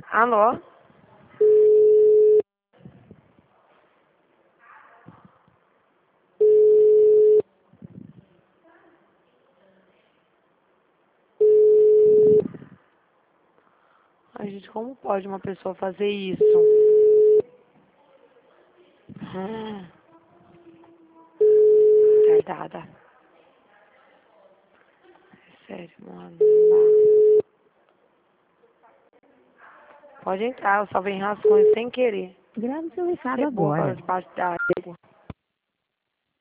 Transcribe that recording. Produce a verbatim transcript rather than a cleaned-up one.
Alô? Ai, gente, como pode uma pessoa fazer isso? Hum. Tardada. É sério, mano. Não dá. Pode entrar, eu só venho rascunho sem querer. Grave seu recado Ser boa agora. debaixo da água.